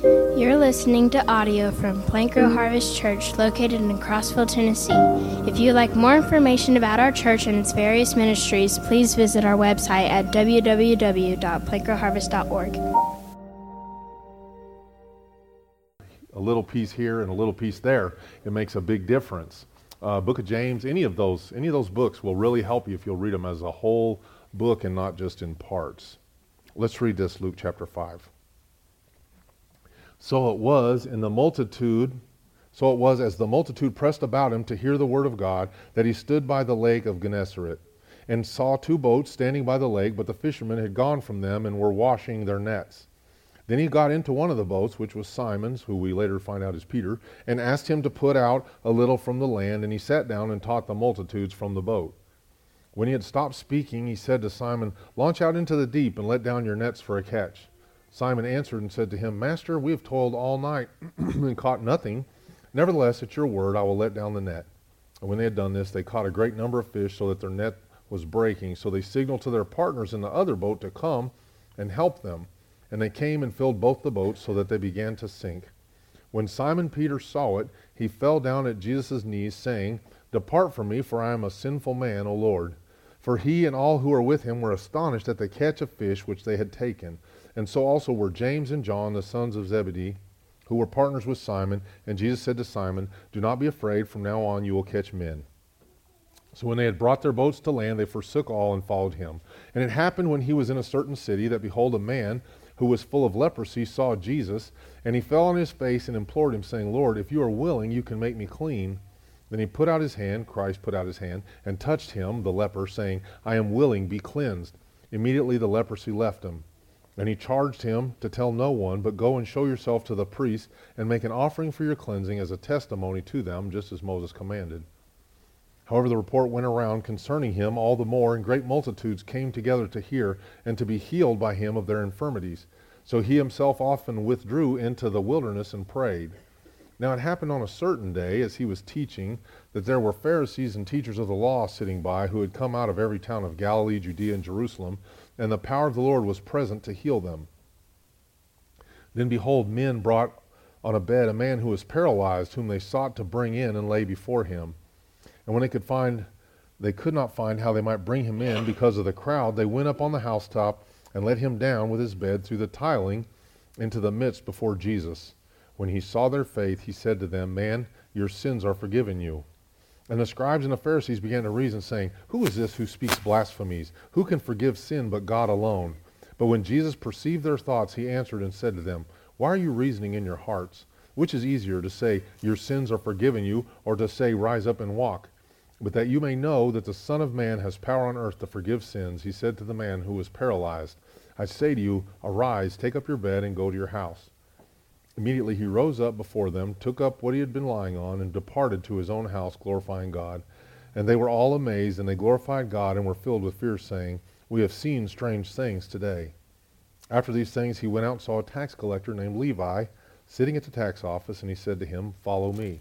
You're listening to audio from Plank Row Harvest Church located in Crossville, Tennessee. If you'd like more information about our church and its various ministries, please visit our website at www.plankrowharvest.org. A little piece here and a little piece there, it makes a big difference. Book of James, any of those books will really help you if you'll read them as a whole book and not just in parts. Let's read this, Luke chapter 5. So it was as the multitude pressed about him to hear the word of God, that he stood by the lake of Gennesaret, and saw two boats standing by the lake, but the fishermen had gone from them and were washing their nets. Then he got into one of the boats, which was Simon's, who we later find out is Peter, and asked him to put out a little from the land, and he sat down and taught the multitudes from the boat. When he had stopped speaking, he said to Simon, "Launch out into the deep and let down your nets for a catch." Simon answered and said to him, "Master, we have toiled all night and caught nothing. Nevertheless, at your word, I will let down the net." And when they had done this, they caught a great number of fish, so that their net was breaking. So they signaled to their partners in the other boat to come and help them. And they came and filled both the boats, so that they began to sink. When Simon Peter saw it, he fell down at Jesus' knees, saying, "Depart from me, for I am a sinful man, O Lord." For he and all who were with him were astonished at the catch of fish which they had taken. And so also were James and John, the sons of Zebedee, who were partners with Simon. And Jesus said to Simon, "Do not be afraid, from now on you will catch men." So when they had brought their boats to land, they forsook all and followed him. And it happened when he was in a certain city, that behold, a man who was full of leprosy saw Jesus, and he fell on his face and implored him, saying, "Lord, if you are willing, you can make me clean." Then he put out his hand, Christ put out his hand, and touched him, the leper, saying, "I am willing, be cleansed." Immediately the leprosy left him. And he charged him to tell no one, but go and show yourself to the priest, and make an offering for your cleansing as a testimony to them, just as Moses commanded. However, the report went around concerning him all the more, and great multitudes came together to hear and to be healed by him of their infirmities. So he himself often withdrew into the wilderness and prayed. Now it happened on a certain day, as he was teaching, that there were Pharisees and teachers of the law sitting by, who had come out of every town of Galilee, Judea, and Jerusalem, and the power of the Lord was present to heal them. Then behold, men brought on a bed a man who was paralyzed, whom they sought to bring in and lay before him. And when they could not find how they might bring him in because of the crowd, they went up on the housetop and let him down with his bed through the tiling into the midst before Jesus. When he saw their faith, he said to them, "Man, your sins are forgiven you." And the scribes and the Pharisees began to reason, saying, "Who is this who speaks blasphemies? Who can forgive sin but God alone?" But when Jesus perceived their thoughts, he answered and said to them, "Why are you reasoning in your hearts? Which is easier, to say, 'Your sins are forgiven you,' or to say, 'Rise up and walk'? But that you may know that the Son of Man has power on earth to forgive sins," he said to the man who was paralyzed, "I say to you, arise, take up your bed, and go to your house." Immediately he rose up before them, took up what he had been lying on, and departed to his own house, glorifying God. And they were all amazed, and they glorified God, and were filled with fear, saying, "We have seen strange things today." After these things he went out and saw a tax collector named Levi sitting at the tax office, and he said to him, "Follow me."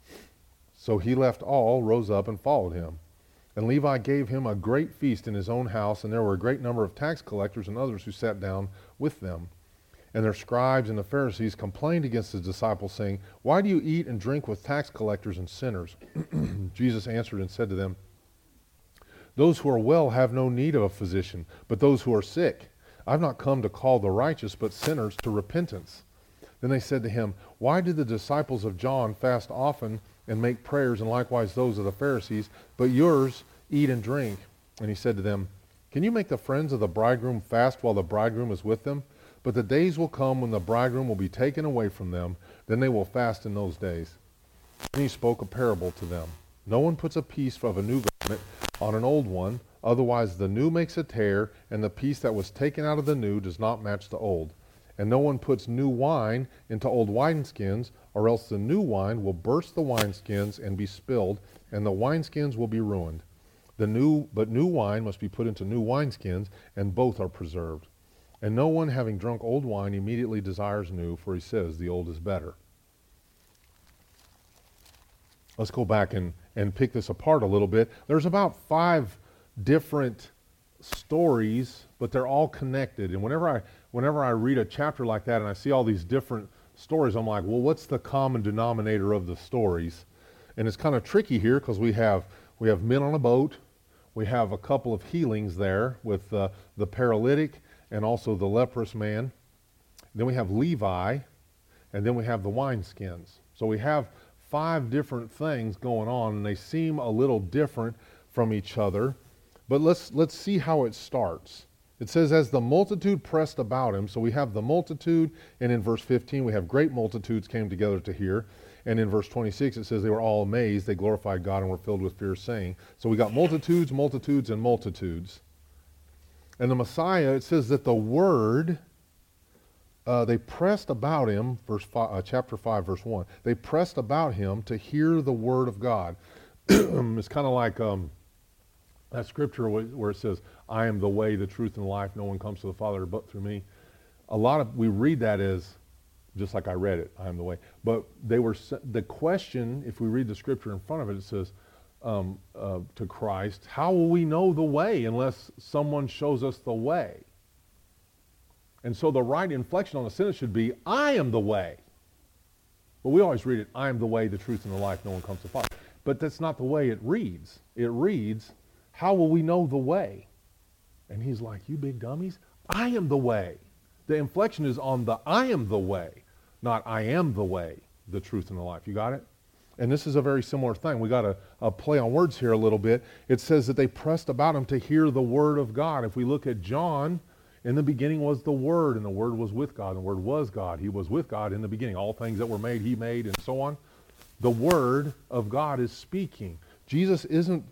So he left all, rose up, and followed him. And Levi gave him a great feast in his own house, and there were a great number of tax collectors and others who sat down with them. And their scribes and the Pharisees complained against his disciples, saying, "Why do you eat and drink with tax collectors and sinners?" Jesus answered and said to them, "Those who are well have no need of a physician, but those who are sick. I have not come to call the righteous, but sinners to repentance." Then they said to him, "Why did the disciples of John fast often and make prayers, and likewise those of the Pharisees, but yours eat and drink?" And he said to them, "Can you make the friends of the bridegroom fast while the bridegroom is with them? But the days will come when the bridegroom will be taken away from them, then they will fast in those days." And he spoke a parable to them. "No one puts a piece of a new garment on an old one, otherwise the new makes a tear, and the piece that was taken out of the new does not match the old. And no one puts new wine into old wineskins, or else the new wine will burst the wineskins and be spilled, and the wineskins will be ruined. But new wine must be put into new wineskins, and both are preserved. And no one, having drunk old wine, immediately desires new, for he says the old is better." Let's go back and pick this apart a little bit. There's about 5 different stories, but they're all connected. And whenever I read a chapter like that and I see all these different stories, I'm like, well, what's the common denominator of the stories? And it's kind of tricky here because we have men on a boat. We have a couple of healings there with the paralytic and also the leprous man. Then we have Levi, and then we have the wineskins. So we have 5 different things going on, and they seem a little different from each other. But let's see how it starts. It says, as the multitude pressed about him, so we have the multitude, and in verse 15 we have great multitudes came together to hear. And in verse 26 it says they were all amazed, they glorified God and were filled with fear, saying. So we got multitudes, multitudes, and multitudes. And the Messiah, it says that the word, they pressed about him, chapter 5, verse 1. They pressed about him to hear the word of God. It's kind of like that scripture where it says, I am the way, the truth, and the life. No one comes to the Father but through me. We read that as, just like I read it, I am the way. But the question, if we read the scripture in front of it, it says to Christ, how will we know the way unless someone shows us the way? And so the right inflection on the sentence should be, I am the way. But we always read it, I am the way, the truth, and the life. No one comes to the Father. But that's not the way it reads. It reads, how will we know the way? And he's like, you big dummies, I am the way. The inflection is on the I am the way, not I am the way, the truth, and the life. You got it? And this is a very similar thing. We got a play on words here a little bit. It says that they pressed about him to hear the word of God. If we look at John, in the beginning was the Word, and the Word was with God, and the Word was God. He was with God in the beginning. All things that were made, He made, and so on. The Word of God is speaking. Jesus isn't,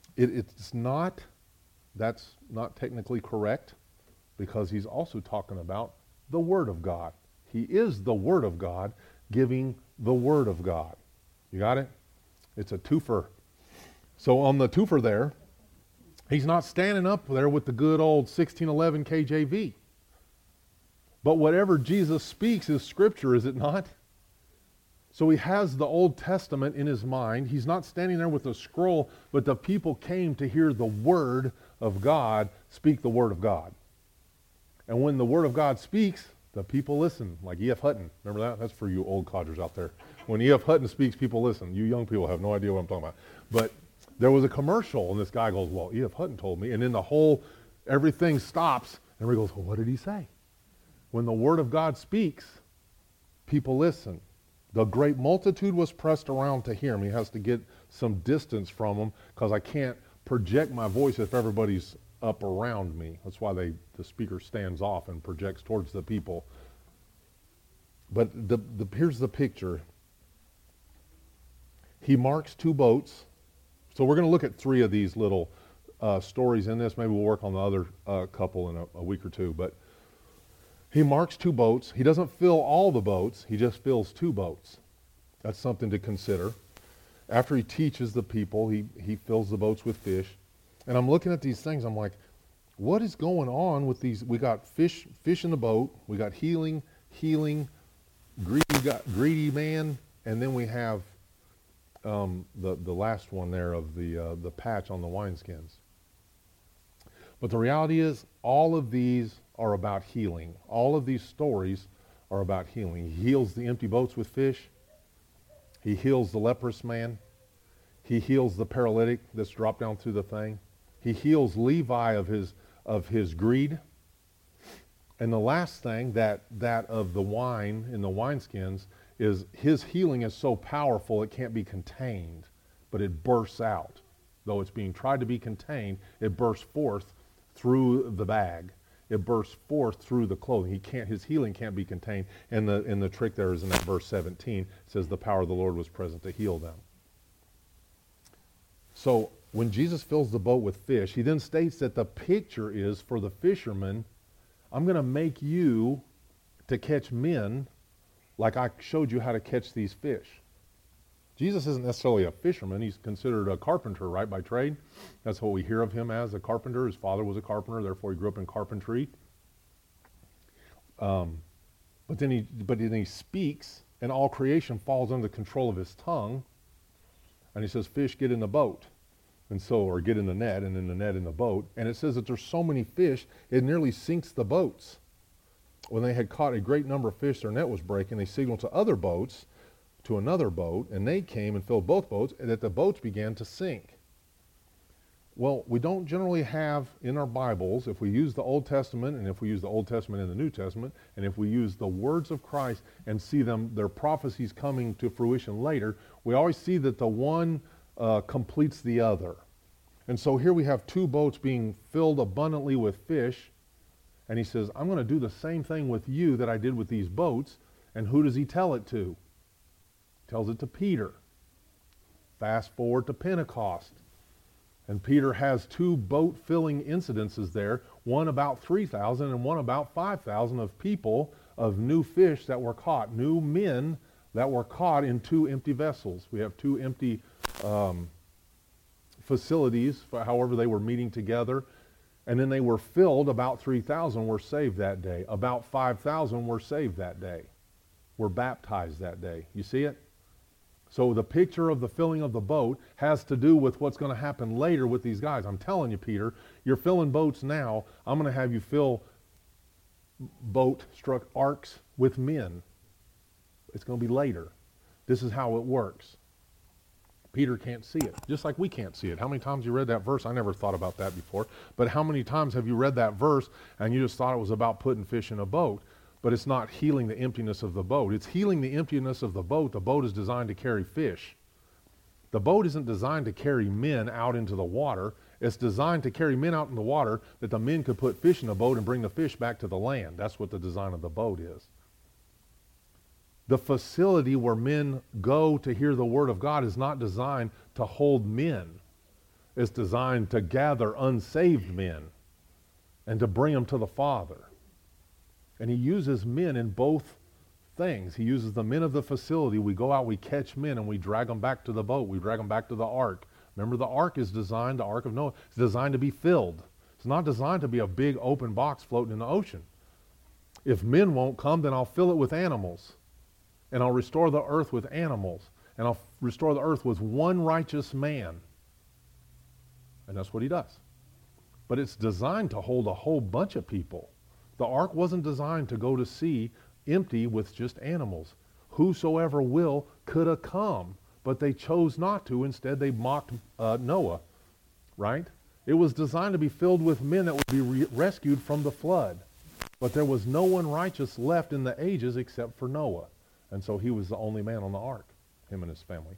that's not technically correct, because He's also talking about the Word of God. He is the Word of God, giving the Word of God. You got it? It's a twofer. So on the twofer there, He's not standing up there with the good old 1611 KJV. But whatever Jesus speaks is Scripture, is it not? So he has the Old Testament in his mind. He's not standing there with a scroll, but the people came to hear the Word of God speak the Word of God. And when the Word of God speaks, the people listen, like E.F. Hutton. Remember that? That's for you old codgers out there. When E.F. Hutton speaks, people listen. You young people have no idea what I'm talking about. But there was a commercial, and this guy goes, well, E.F. Hutton told me. And then everything stops, and everybody goes, well, what did he say? When the Word of God speaks, people listen. The great multitude was pressed around to hear him. He has to get some distance from them, because I can't project my voice if everybody's up around me. That's why the speaker stands off and projects towards the people. But here's the picture. He marks 2 boats. So we're going to look at 3 of these little stories in this. Maybe we'll work on the other couple in a week or 2. But he marks 2 boats. He doesn't fill all the boats. He just fills 2 boats. That's something to consider. After he teaches the people, he fills the boats with fish. And I'm looking at these things. I'm like, what is going on with these? We got fish in the boat. We got healing, greedy man, and then we have the last one there of the patch on the wineskins. But the reality is, all of these are about healing. All of these stories are about healing. He heals the empty boats with fish. He heals the leprous man. He heals the paralytic that's dropped down through the thing. He heals Levi of his greed. And the last thing, that of the wine in the wineskins, is his healing is so powerful it can't be contained, but it bursts out. Though it's being tried to be contained, it bursts forth through the bag. It bursts forth through the clothing. His healing can't be contained. And the trick there is in that verse 17. It says the power of the Lord was present to heal them. So when Jesus fills the boat with fish, he then states that the picture is for the fishermen, I'm going to make you to catch men like I showed you how to catch these fish. Jesus isn't necessarily a fisherman. He's considered a carpenter, right, by trade. That's what we hear of him as, a carpenter. His father was a carpenter, therefore he grew up in carpentry. But then he speaks, and all creation falls under the control of his tongue. And he says, fish, get in the boat. Or get in the net, and then the net in the boat. And it says that there's so many fish, it nearly sinks the boats. When they had caught a great number of fish, their net was breaking. They signaled to other boats, to another boat, and they came and filled both boats, and that the boats began to sink. Well, we don't generally have in our Bibles, if we use the Old Testament, and if we use the Old Testament and the New Testament, and if we use the words of Christ and see their prophecies coming to fruition later, we always see that the one completes the other. And so here we have two boats being filled abundantly with fish, and he says, I'm going to do the same thing with you that I did with these boats. And who does he tell it to? He tells it to Peter. Fast forward to Pentecost. And Peter has two boat-filling incidences there, one about 3,000 and one about 5,000 of people, of new fish that were caught, new men that were caught in two empty vessels. We have two empty facilities, however they were meeting together. And then they were filled, about 3,000 were saved that day. About 5,000 were saved that day, were baptized that day. You see it? So the picture of the filling of the boat has to do with what's going to happen later with these guys. I'm telling you, Peter, you're filling boats now. I'm going to have you fill boat-struck arks with men. It's going to be later. This is how it works. Peter can't see it, just like we can't see it. How many times you read that verse? I never thought about that before. But how many times have you read that verse and you just thought it was about putting fish in a boat? But it's not healing the emptiness of the boat. It's healing the emptiness of the boat. The boat is designed to carry fish. The boat isn't designed to carry men out into the water. It's designed to carry men out in the water that the men could put fish in the boat and bring the fish back to the land. That's what the design of the boat is. The facility where men go to hear the word of God is not designed to hold men. It's designed to gather unsaved men and to bring them to the Father. And he uses men in both things. He uses the men of the facility. We go out, we catch men, and we drag them back to the boat. We drag them back to the ark. Remember, the ark is designed, the Ark of Noah, is designed to be filled. It's not designed to be a big open box floating in the ocean. If men won't come, then I'll fill it with animals. And I'll restore the earth with animals. And I'll restore the earth with one righteous man. And that's what he does. But it's designed to hold a whole bunch of people. The ark wasn't designed to go to sea empty with just animals. Whosoever will could have come, but they chose not to. Instead, they mocked Noah, right? It was designed to be filled with men that would be rescued from the flood. But there was no one righteous left in the ages except for Noah. And so he was the only man on the ark, him and his family.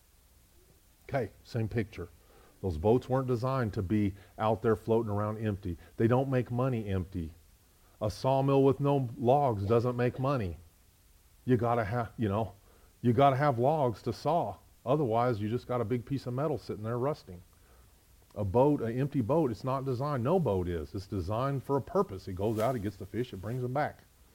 Okay, same picture. Those boats weren't designed to be out there floating around empty. They don't make money empty. A sawmill with no logs doesn't make money. You gotta have logs to saw. Otherwise, you just got a big piece of metal sitting there rusting. A boat, an empty boat, it's not designed. No boat is. It's designed for a purpose. It goes out, it gets the fish, it brings them back.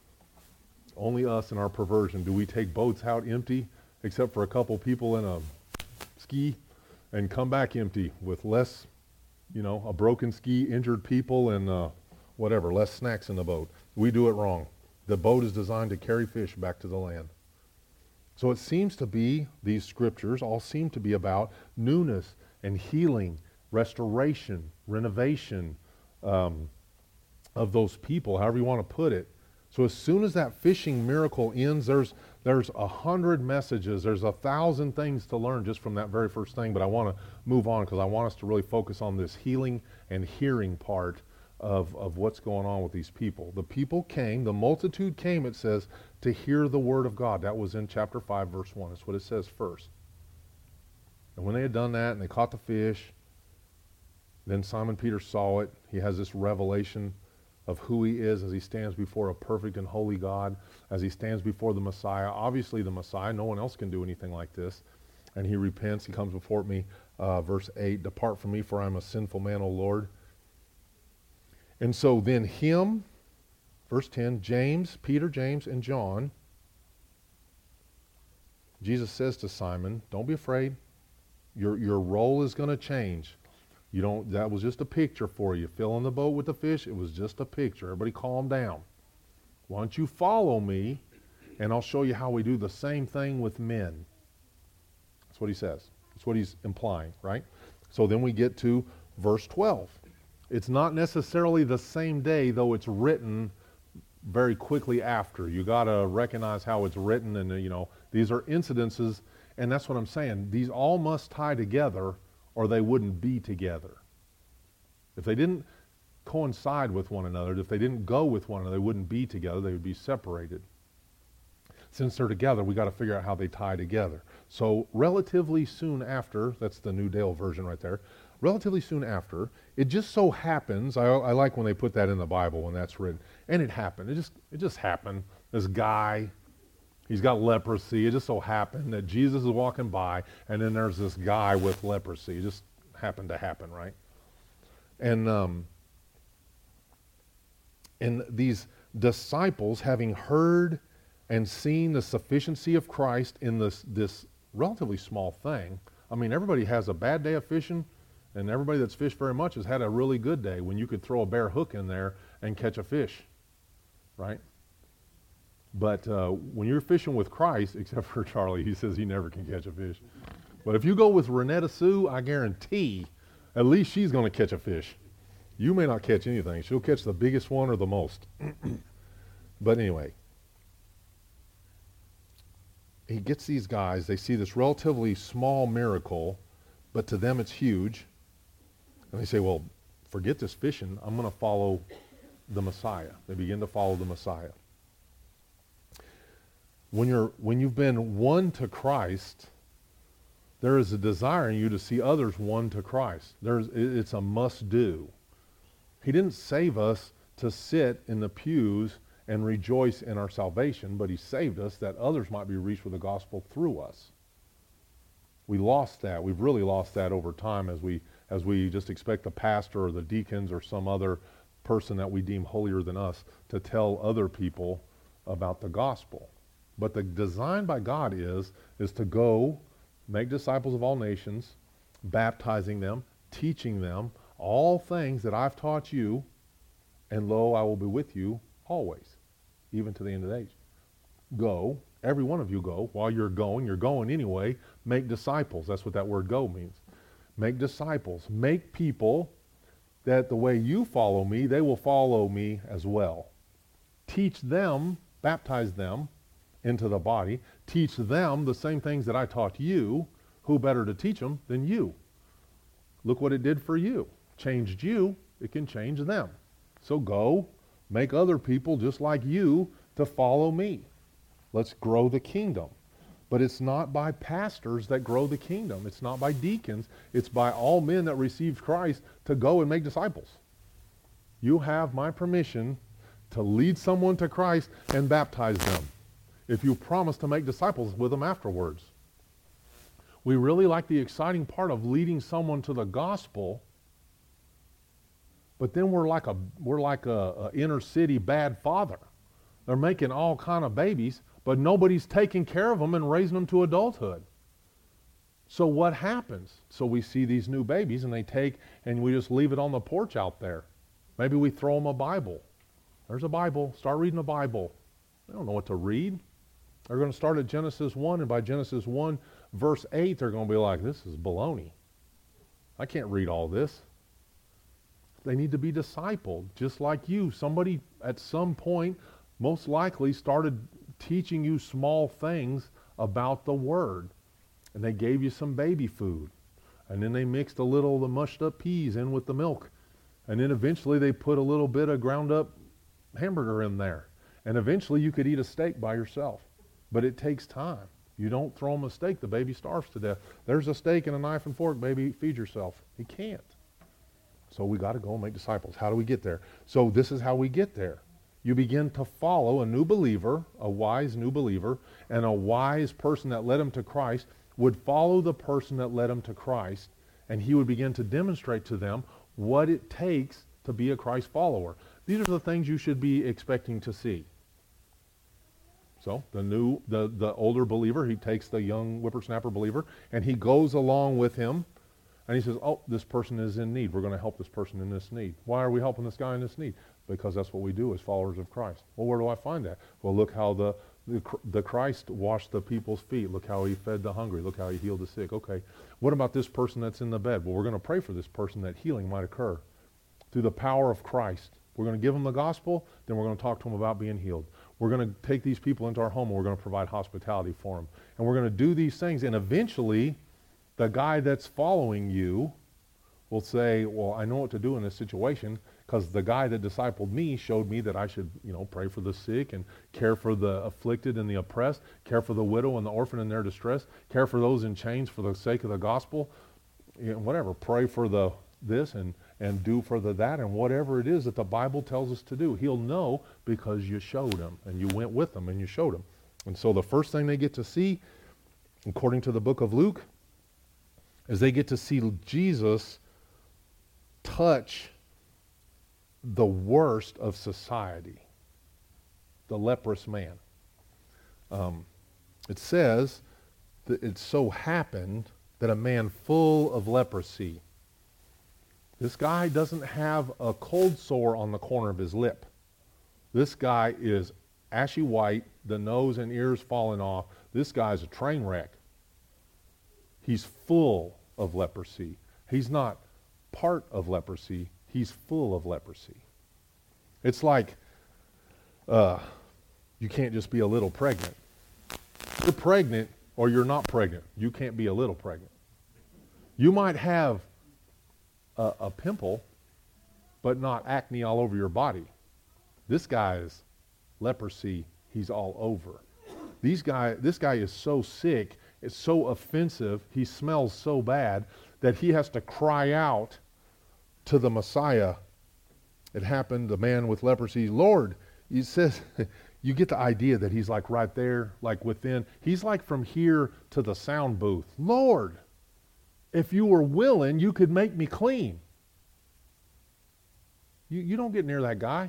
Only us in our perversion do we take boats out empty, except for a couple people in a ski, and come back empty with less, a broken ski, injured people, and less snacks in the boat. We do it wrong. The boat is designed to carry fish back to the land. So it seems to be, these scriptures all seem to be about newness and healing, restoration, renovation of those people, however you want to put it. So as soon as that fishing miracle ends, there's 100 messages, there's 1,000 things to learn just from that very first thing, but I want to move on because I want us to really focus on this healing and hearing part of what's going on with these people. The people came, the multitude came, it says, to hear the word of God. That was in chapter 5, verse 1. That's what it says first. And when they had done that and they caught the fish, then Simon Peter saw it. He has this revelation of who he is as he stands before a perfect and holy God, as he stands before the Messiah. Obviously the Messiah, no one else can do anything like this. And he repents, he comes before me, verse 8, "Depart from me, for I am a sinful man, O Lord." And so then him, verse 10, James, Peter, James, and John, Jesus says to Simon, don't be afraid. Your role is going to change. That was just a picture for you. Filling the boat with the fish, it was just a picture. Everybody calm down. Why don't you follow me, and I'll show you how we do the same thing with men. That's what he says. That's what he's implying, right? So then we get to verse 12. It's not necessarily the same day, though it's written very quickly after. You got to recognize how it's written, and these are incidences, and that's what I'm saying. These all must tie together, or they wouldn't be together. If they didn't coincide with one another, if they didn't go with one another, they wouldn't be together. They would be separated. Since they're together, we got to figure out how they tie together. So relatively soon after, that's the New Dale version right there, relatively soon after, it just so happens, I like when they put that in the Bible when that's written, and it happened. It just happened. This guy, he's got leprosy. It just so happened that Jesus is walking by, and then there's this guy with leprosy. It just happened to happen, right? And these disciples, having heard and seen the sufficiency of Christ in this relatively small thing. I mean, everybody has a bad day of fishing, and everybody that's fished very much has had a really good day when you could throw a bare hook in there and catch a fish, right? But when you're fishing with Christ, except for Charlie, he says he never can catch a fish. But if you go with Renetta Sue, I guarantee at least she's going to catch a fish. You may not catch anything. She'll catch the biggest one or the most. But anyway, he gets these guys, they see this relatively small miracle, but to them it's huge. And they say, well, forget this fishing. I'm going to follow the Messiah. They begin to follow the Messiah. When you've been won to Christ, there is a desire in you to see others won to Christ. It's a must do. He didn't save us to sit in the pews and rejoice in our salvation, but he saved us that others might be reached with the gospel through us. We lost that. We've really lost that over time as we just expect the pastor or the deacons or some other person that we deem holier than us to tell other people about the gospel. But the design by God is to go make disciples of all nations, baptizing them, teaching them all things that I've taught you, and lo, I will be with you always, even to the end of the age. Go, every one of you go. While you're going anyway, make disciples. That's what that word go means. Make disciples. Make people that the way you follow me, they will follow me as well. Teach them, baptize them into the body. Teach them the same things that I taught you. Who better to teach them than you? Look what it did for you. Changed you, it can change them. So go, make other people just like you to follow me. Let's grow the kingdom. But it's not by pastors that grow the kingdom. It's not by deacons. It's by all men that received Christ to go and make disciples. You have my permission to lead someone to Christ and baptize them, if you promise to make disciples with them afterwards. We really like the exciting part of leading someone to the gospel, but then we're like a inner city bad father. They're making all kind of babies, but nobody's taking care of them and raising them to adulthood. So what happens? So we see these new babies and we just leave it on the porch out there. Maybe we throw them a Bible. There's a Bible. Start reading the Bible. They don't know what to read. They're going to start at Genesis 1, and by Genesis 1, verse 8, they're going to be like, this is baloney. I can't read all this. They need to be discipled, just like you. Somebody at some point most likely started teaching you small things about the Word. And they gave you some baby food. And then they mixed a little of the mushed up peas in with the milk. And then eventually they put a little bit of ground up hamburger in there. And eventually you could eat a steak by yourself. But it takes time. You don't throw them a steak, the baby starves to death. There's a steak and a knife and fork, baby, feed yourself. He can't. So we got to go and make disciples. How do we get there? So this is how we get there. You begin to follow a new believer, a wise new believer, and a wise person that led him to Christ would follow the person that led him to Christ, and he would begin to demonstrate to them what it takes to be a Christ follower. These are the things you should be expecting to see. So the older believer, he takes the young whippersnapper believer, and he goes along with him, and he says, oh, this person is in need. We're going to help this person in this need. Why are we helping this guy in this need? Because that's what we do as followers of Christ. Well, where do I find that? Well, look how the Christ washed the people's feet. Look how he fed the hungry. Look how he healed the sick. Okay, what about this person that's in the bed? Well, we're going to pray for this person that healing might occur through the power of Christ. We're going to give them the gospel, then we're going to talk to them about being healed. We're going to take these people into our home and we're going to provide hospitality for them. And we're going to do these things, and eventually the guy that's following you will say, well, I know what to do in this situation because the guy that discipled me showed me that I should, pray for the sick and care for the afflicted and the oppressed, care for the widow and the orphan in their distress, care for those in chains for the sake of the gospel, whatever, pray for the this and do for the that, and whatever it is that the Bible tells us to do. He'll know because you showed him and you went with them and you showed him. And so the first thing they get to see, according to the book of Luke, is they get to see Jesus touch the worst of society, the leprous man. It says that it so happened that a man full of leprosy. This guy doesn't have a cold sore on the corner of his lip. This guy is ashy white, the nose and ears falling off. This guy's a train wreck. He's full of leprosy. He's not part of leprosy. He's full of leprosy. It's like you can't just be a little pregnant. You're pregnant or you're not pregnant. You can't be a little pregnant. You might have a pimple, but not acne all over your body. This guy's leprosy, he's all over. This guy is so sick, it's so offensive, he smells so bad that he has to cry out to the Messiah. It happened, the man with leprosy, Lord, he says, you get the idea that he's like right there, like within, he's like from here to the sound booth. Lord, if you were willing, you could make me clean. You don't get near that guy.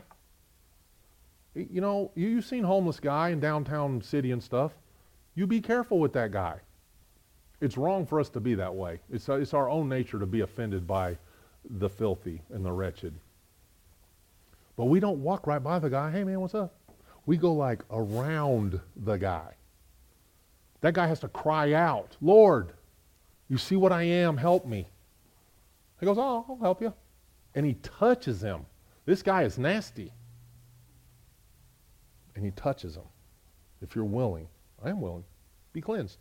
You've seen homeless guy in downtown city and stuff. You be careful with that guy. It's wrong for us to be that way. It's our own nature to be offended by the filthy and the wretched. But we don't walk right by the guy. Hey man, what's up? We go like around the guy. That guy has to cry out, Lord, you see what I am, help me. He goes, oh, I'll help you. And he touches him. This guy is nasty. And he touches him. If you're willing, I am willing, be cleansed.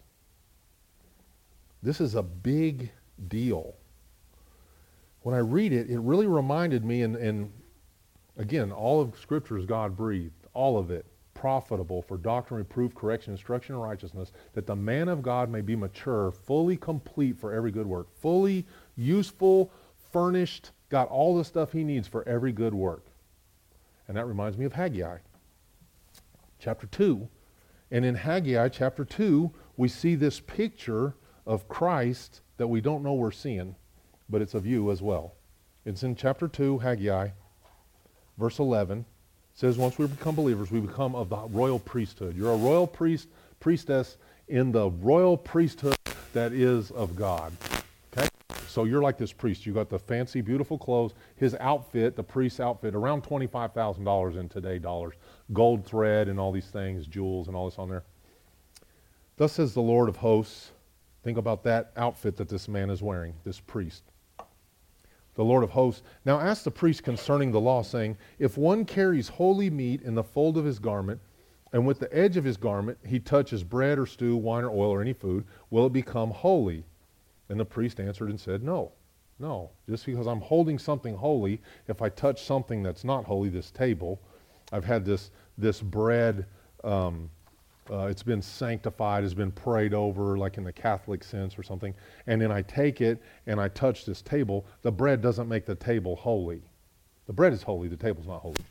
This is a big deal. When I read it, it really reminded me, and again, all of Scripture is God-breathed, all of it, profitable for doctrine, reproof, correction, instruction, and righteousness, that the man of God may be mature, fully complete for every good work, fully useful, furnished, got all the stuff he needs for every good work. And that reminds me of Haggai, chapter 2. And in Haggai, chapter 2, we see this picture of Christ that we don't know we're seeing, but it's of you as well. It's in chapter 2, Haggai, verse 11. It says, once we become believers, we become of the royal priesthood. You're a royal priestess in the royal priesthood that is of God. Okay? So you're like this priest. You got the fancy, beautiful clothes. His outfit, the priest's outfit, around $25,000 in today dollars. Gold thread and all these things, jewels and all this on there. Thus says the Lord of hosts. Think about that outfit that this man is wearing, this priest. The Lord of hosts. Now ask the priest concerning the law, saying, if one carries holy meat in the fold of his garment, and with the edge of his garment he touches bread or stew, wine or oil or any food, will it become holy? And the priest answered and said, no. Just because I'm holding something holy, if I touch something that's not holy, this table, I've had this bread, it's been sanctified, has been prayed over, like in the Catholic sense or something, and then I take it and I touch this table, the bread doesn't make the table holy. The bread is holy, the table's not holy.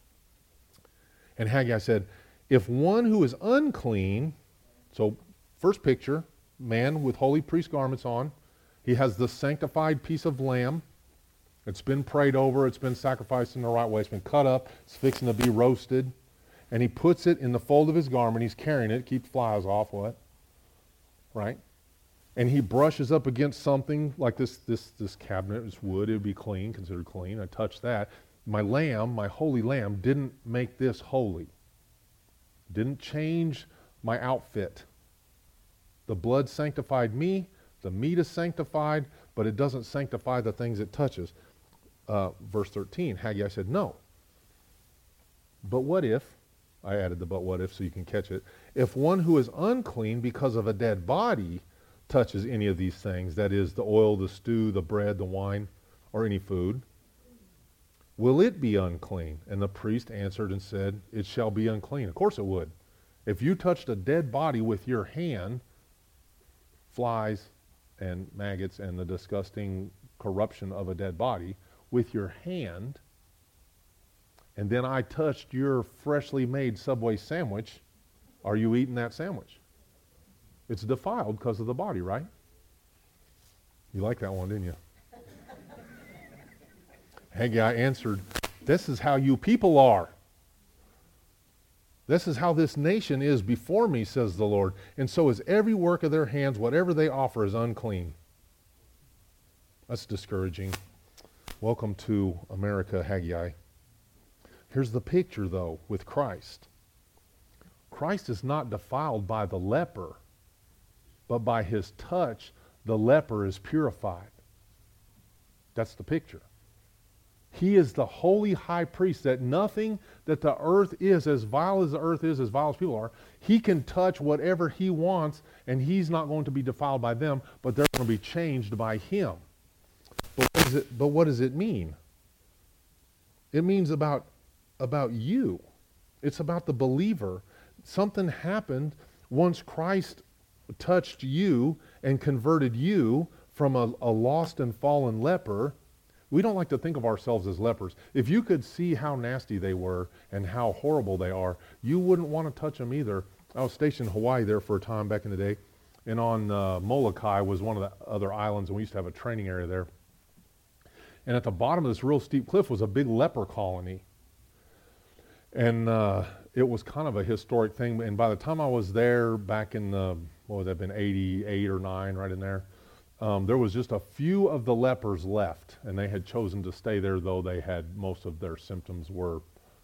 And Haggai said, if one who is unclean, so first picture, man with holy priest garments on, he has the sanctified piece of lamb. It's been prayed over, it's been sacrificed in the right way, it's been cut up, it's fixing to be roasted. And he puts it in the fold of his garment, he's carrying it, keeps flies off, what? Right? And he brushes up against something like this cabinet, it's wood, it would be clean, considered clean. I touch that. My lamb, my holy lamb, didn't make this holy. Didn't change my outfit. The blood sanctified me, the meat is sanctified, but it doesn't sanctify the things it touches. Verse 13, Haggai said, no. But what if, I added the but what if so you can catch it, if one who is unclean because of a dead body touches any of these things, that is the oil, the stew, the bread, the wine, or any food, will it be unclean? And the priest answered and said, it shall be unclean. Of course it would. If you touched a dead body with your hand, flies and maggots and the disgusting corruption of a dead body with your hand, and then I touched your freshly made Subway sandwich, are you eating that sandwich? It's defiled because of the body, right? You like that one, didn't you? Haggai answered, this is how you people are. This is how this nation is before me, says the Lord. And so is every work of their hands, whatever they offer is unclean. That's discouraging. Welcome to America, Haggai. Here's the picture, though, with Christ. Christ is not defiled by the leper, but by his touch, the leper is purified. That's the picture. He is the holy high priest, that nothing that the earth is, as vile as the earth is, as vile as people are, he can touch whatever he wants, and he's not going to be defiled by them, but they're going to be changed by him. But what does it mean? It means about you. It's about the believer. Something happened once Christ touched you and converted you from a lost and fallen leper. We don't like to think of ourselves as lepers. If you could see how nasty they were and how horrible they are, you wouldn't want to touch them either. I was stationed in Hawaii there for a time back in the day, and on Molokai was one of the other islands, and we used to have a training area there. And at the bottom of this real steep cliff was a big leper colony. And it was kind of a historic thing. And by the time I was there back in the, what would that have been, 88 or 9, right in there, there was just a few of the lepers left. And they had chosen to stay there, though they had most of their symptoms were,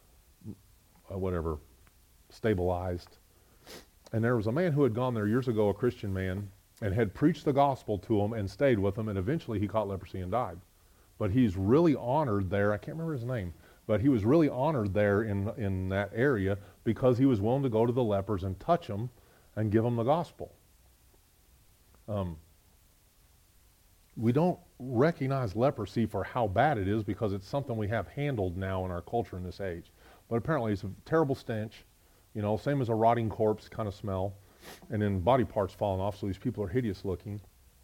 stabilized. And there was a man who had gone there years ago, a Christian man, and had preached the gospel to them and stayed with them. And eventually he caught leprosy and died. But he's really honored there. I can't remember his name. But he was really honored there in that area because he was willing to go to the lepers and touch them and give them the gospel. We don't recognize leprosy for how bad it is because it's something we have handled now in our culture in this age. But apparently it's a terrible stench, same as a rotting corpse kind of smell, and then body parts falling off, so these people are hideous looking.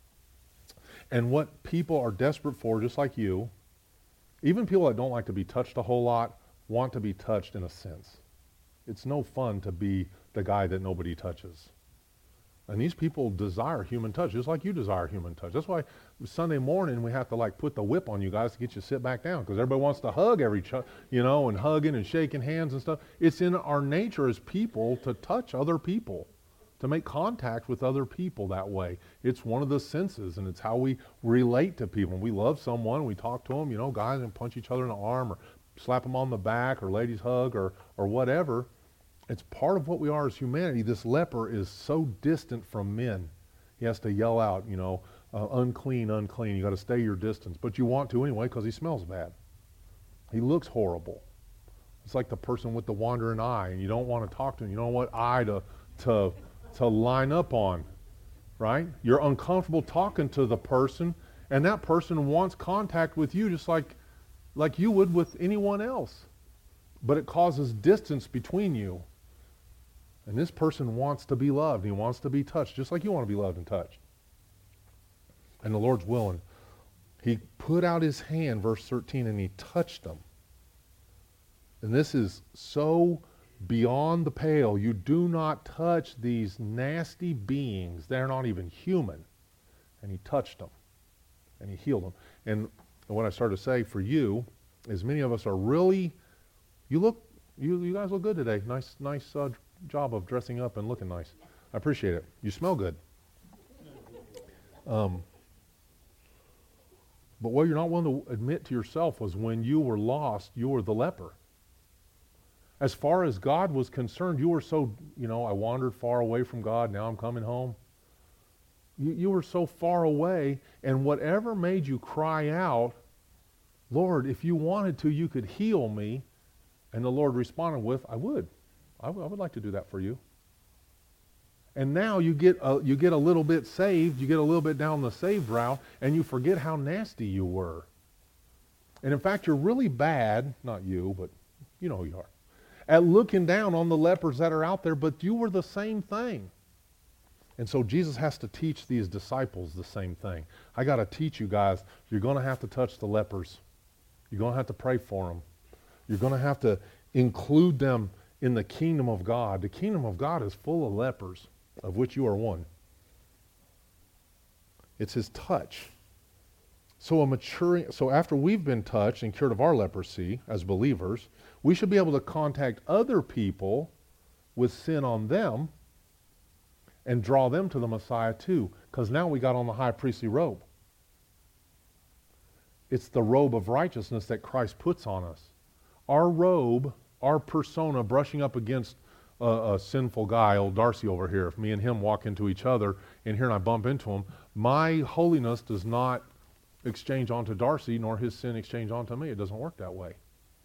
And what people are desperate for, just like you, even people that don't like to be touched a whole lot want to be touched in a sense. It's no fun to be the guy that nobody touches. And these people desire human touch, just like you desire human touch. That's why Sunday morning we have to put the whip on you guys to get you to sit back down, because everybody wants to hug and hugging and shaking hands and stuff. It's in our nature as people to touch other people, to make contact with other people that way. It's one of the senses, and it's how we relate to people. When we love someone, we talk to them, guys, and punch each other in the arm or slap them on the back or ladies hug or whatever. It's part of what we are as humanity. This leper is so distant from men. He has to yell out, unclean, unclean. You got to stay your distance. But you want to anyway because he smells bad. He looks horrible. It's like the person with the wandering eye, and you don't want to talk to him. You don't know what eye to line up on, right? You're uncomfortable talking to the person, and that person wants contact with you just like you would with anyone else. But it causes distance between you. And this person wants to be loved. He wants to be touched, just like you want to be loved and touched. And the Lord's willing. He put out his hand, verse 13, and he touched them. And this is so beyond the pale. You do not touch these nasty beings. They're not even human. And he touched them. And he healed them. And what I started to say for you is many of us are really, you guys look good today. Nice job of dressing up and looking nice. I appreciate it. You smell good. But what you're not willing to admit to yourself was when you were lost, you were the leper. As far as God was concerned, you were so, I wandered far away from God, now I'm coming home. You were so far away, and whatever made you cry out, Lord, if you wanted to, you could heal me, And the Lord responded with, I would like to do that for you. And now you get a little bit saved, you get a little bit down the saved route, and you forget how nasty you were. And in fact, you're really bad, not you, but you know who you are, at looking down on the lepers that are out there, but you were the same thing. And so Jesus has to teach these disciples the same thing. I got to teach you guys, you're going to have to touch the lepers. You're going to have to pray for them. You're going to have to include them in the kingdom of God. The kingdom of God is full of lepers, of which you are one. It's his touch. So after we've been touched and cured of our leprosy as believers, we should be able to contact other people with sin on them and draw them to the Messiah too, because now we got on the high priestly robe. It's the robe of righteousness that Christ puts on us. Our robe, our persona brushing up against a sinful guy, old Darcy over here, if me and him walk into each other in here and I bump into him, my holiness does not exchange onto Darcy, nor his sin exchange onto me. It doesn't work that way.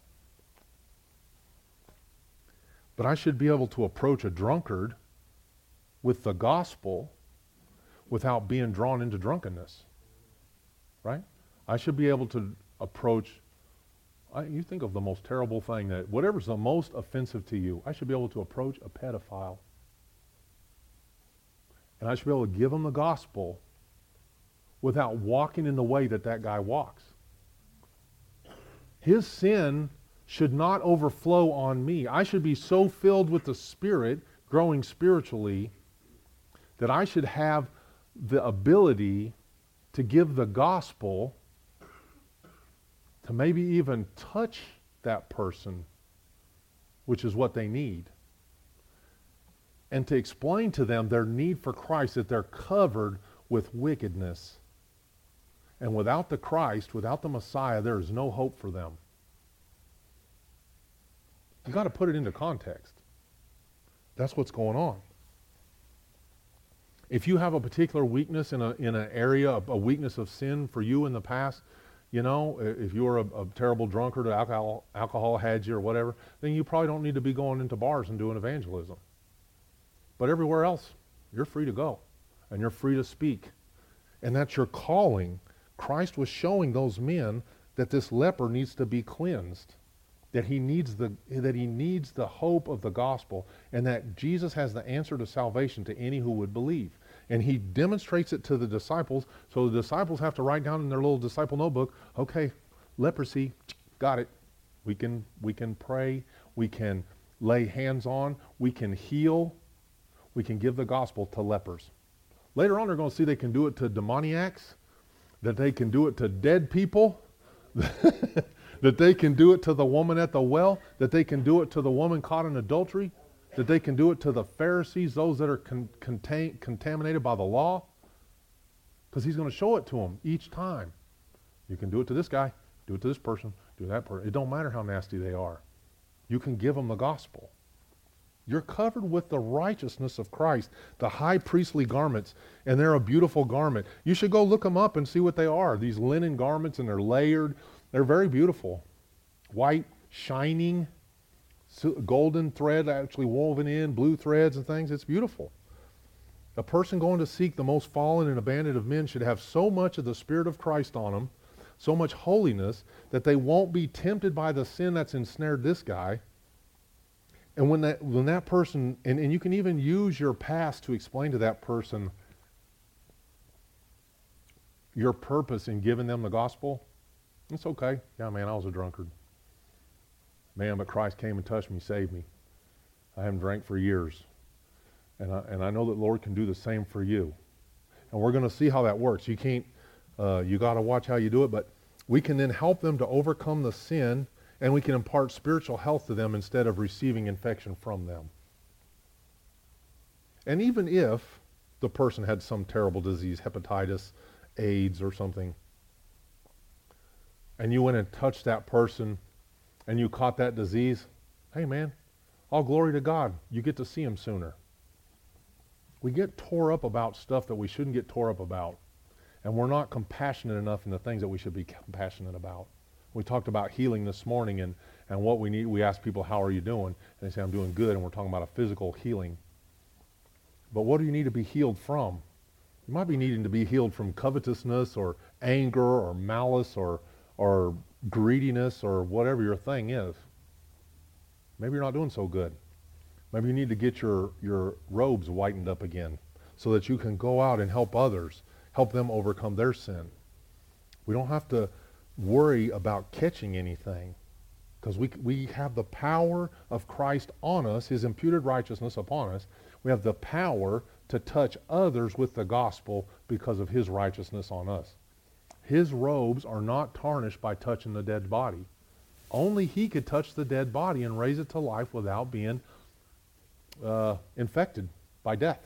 But I should be able to approach a drunkard with the gospel without being drawn into drunkenness. Right? I should be able to approach, you think of the most terrible thing, that whatever's the most offensive to you, I should be able to approach a pedophile. And I should be able to give him the gospel without walking in the way that that guy walks. His sin should not overflow on me. I should be so filled with the Spirit, growing spiritually, that I should have the ability to give the gospel, to maybe even touch that person, which is what they need, and to explain to them their need for Christ, that they're covered with wickedness. And without the Christ, without the Messiah, there is no hope for them. You've got to put it into context. That's what's going on. If you have a particular weakness in an area, a weakness of sin for you in the past, you know, if you were a terrible drunkard, or alcohol had you or whatever, then you probably don't need to be going into bars and doing evangelism. But everywhere else, you're free to go, and you're free to speak. And that's your calling. Christ was showing those men that this leper needs to be cleansed, that he needs the hope of the gospel, and that Jesus has the answer to salvation to any who would believe. And he demonstrates it to the disciples, so the disciples have to write down in their little disciple notebook, okay, leprosy, got it. We can pray, we can lay hands on, we can heal, we can give the gospel to lepers. Later on they're going to see they can do it to demoniacs, that they can do it to dead people, that they can do it to the woman at the well, that they can do it to the woman caught in adultery, that they can do it to the Pharisees, those that are contaminated by the law, because he's going to show it to them each time. You can do it to this guy, do it to this person, do that person. It don't matter how nasty they are. You can give them the gospel. You're covered with the righteousness of Christ, the high priestly garments, and they're a beautiful garment. You should go look them up and see what they are. These linen garments, and they're layered. They're very beautiful. White, shining, golden thread actually woven in, blue threads and things. It's beautiful. A person going to seek the most fallen and abandoned of men should have so much of the Spirit of Christ on them, so much holiness, that they won't be tempted by the sin that's ensnared this guy. And when that person, and you can even use your past to explain to that person your purpose in giving them the gospel. It's okay. Yeah, man, I was a drunkard. Man, but Christ came and touched me, saved me. I haven't drank for years. And I know that the Lord can do the same for you. And we're going to see how that works. You can't, you got to watch how you do it, but we can then help them to overcome the sin, and we can impart spiritual health to them instead of receiving infection from them. And even if the person had some terrible disease, hepatitis, AIDS, or something, and you went and touched that person, and you caught that disease, hey man, all glory to God. You get to see him sooner. We get tore up about stuff that we shouldn't get tore up about, and we're not compassionate enough in the things that we should be compassionate about. We talked about healing this morning and what we need. We ask people, how are you doing? And they say, I'm doing good, and we're talking about a physical healing. But what do you need to be healed from? You might be needing to be healed from covetousness or anger or malice or greediness or whatever your thing is. Maybe you're not doing so good. Maybe you need to get your robes whitened up again so that you can go out and help others, help them overcome their sin. We don't have to worry about catching anything because we have the power of Christ on us, his imputed righteousness upon us. We have the power to touch others with the gospel because of his righteousness on us. His robes are not tarnished by touching the dead body. Only he could touch the dead body and raise it to life without being infected by death.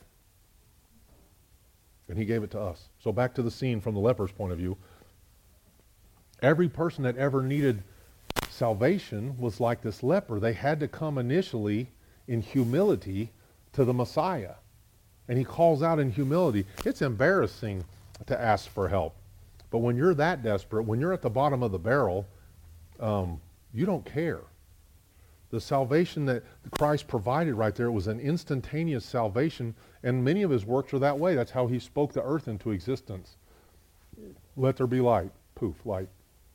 And he gave it to us. So back to the scene from the leper's point of view. Every person that ever needed salvation was like this leper. They had to come initially in humility to the Messiah. And he calls out in humility. It's embarrassing to ask for help. But when you're that desperate, when you're at the bottom of the barrel, you don't care. The salvation that Christ provided right there was an instantaneous salvation, and many of his works are that way. That's how he spoke the earth into existence. Let there be light. Poof, light.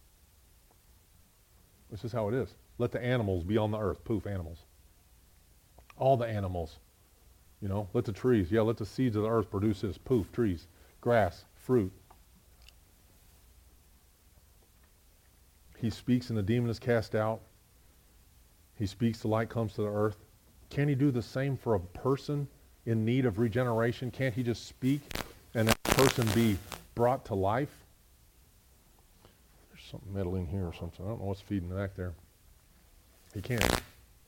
This is how it is. Let the animals be on the earth. Poof, animals. All the animals. You know, let the trees, let the seeds of the earth produce this. Poof, trees, grass, fruit. He speaks and the demon is cast out. He speaks, the light comes to the earth. Can he do the same for a person in need of regeneration? Can't he just speak and that person be brought to life? There's something metal in here or something. I don't know what's feeding back there. He can't.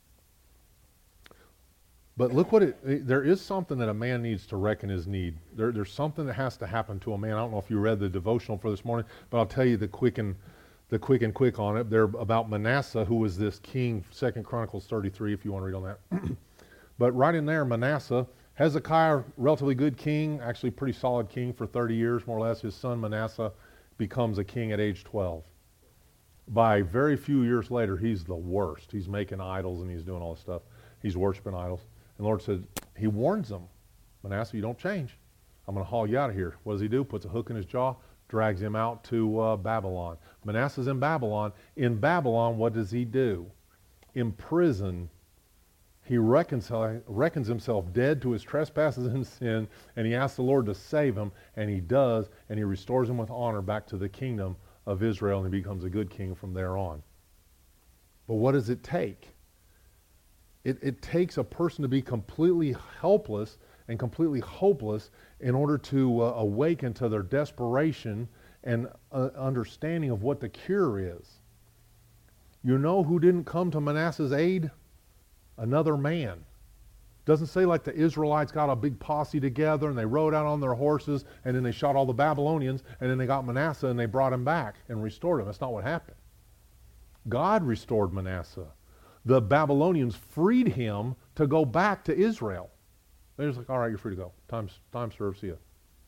But look what there is something that a man needs to reckon his need. There's something that has to happen to a man. I don't know if you read the devotional for this morning, but I'll tell you the quick and quick on it. They're about Manasseh, who was this king, 2 Chronicles 33, if you want to read on that. But right in there, Manasseh, Hezekiah, relatively good king, actually pretty solid king for 30 years, more or less. His son Manasseh becomes a king at age 12. By very few years later, he's the worst. He's making idols and he's doing all this stuff. He's worshiping idols. And the Lord said, he warns them, Manasseh, you don't change. I'm going to haul you out of here. What does he do? Puts a hook in his jaw, drags him out to Babylon. Manasseh's in Babylon. In Babylon, what does he do? In prison, he reckons himself dead to his trespasses and sin, and he asks the Lord to save him, and he does, and he restores him with honor back to the kingdom of Israel, and he becomes a good king from there on. But what does it take? It takes a person to be completely helpless and completely hopeless in order to awaken to their desperation and understanding of what the cure is. You know who didn't come to Manasseh's aid? Another man. Doesn't say like the Israelites got a big posse together and they rode out on their horses and then they shot all the Babylonians and then they got Manasseh and they brought him back and restored him. That's not what happened. God restored Manasseh. The Babylonians freed him to go back to Israel. They're just like, all right, you're free to go. Time served, see ya.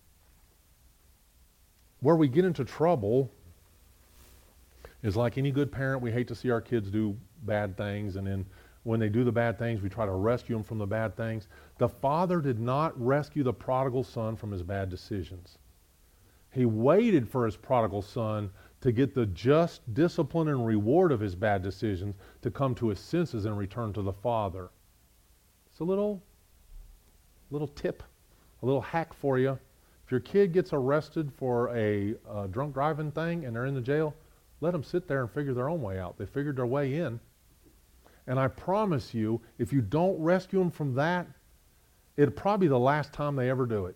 Where we get into trouble is like any good parent, we hate to see our kids do bad things, and then when they do the bad things, we try to rescue them from the bad things. The father did not rescue the prodigal son from his bad decisions. He waited for his prodigal son to get the just discipline and reward of his bad decisions to come to his senses and return to the father. It's a little tip, a little hack for you. If your kid gets arrested for a drunk driving thing and they're in the jail, let them sit there and figure their own way out. They figured their way in. And I promise you, if you don't rescue them from that, it'll probably be the last time they ever do it.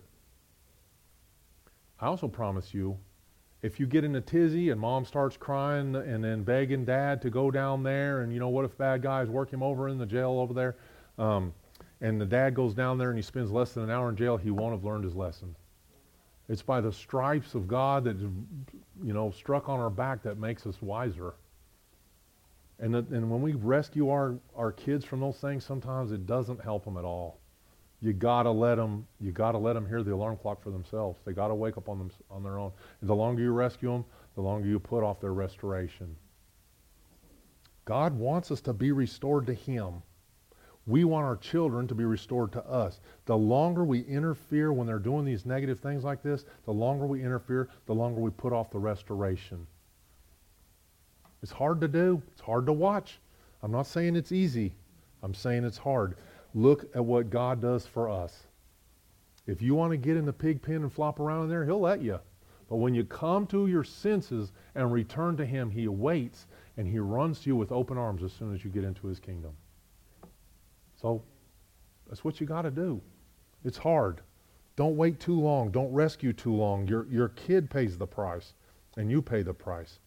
I also promise you, if you get in a tizzy and mom starts crying and then begging dad to go down there, and you know what if bad guys work him over in the jail over there, and the dad goes down there and he spends less than an hour in jail, he won't have learned his lesson. It's by the stripes of God that, struck on our back that makes us wiser. And when we rescue our kids from those things, sometimes it doesn't help them at all. You gotta let them hear the alarm clock for themselves. They gotta wake up on their own. And the longer you rescue them, the longer you put off their restoration. God wants us to be restored to Him. We want our children to be restored to us. The longer we interfere when they're doing these negative things like this, the longer we interfere, the longer we put off the restoration. It's hard to do. It's hard to watch. I'm not saying it's easy. I'm saying it's hard. Look at what God does for us. If you want to get in the pig pen and flop around in there, He'll let you. But when you come to your senses and return to Him, He waits and He runs to you with open arms as soon as you get into His kingdom. So that's what you got to do. It's hard. Don't wait too long. Don't rescue too long. Your kid pays the price, and you pay the price.